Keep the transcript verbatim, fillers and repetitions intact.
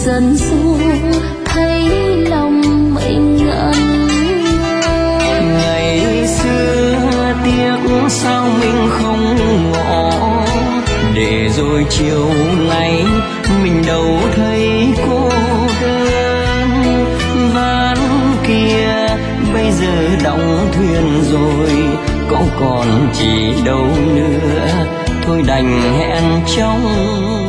dần du thấy lòng mình ngẩn. Ngày xưa tiếc sao mình không ngỏ, để rồi chiều nay mình đâu thấy cô đơn. Ván kia bây giờ đóng thuyền rồi, có còn chỉ đâu nữa, thôi đành hẹn trong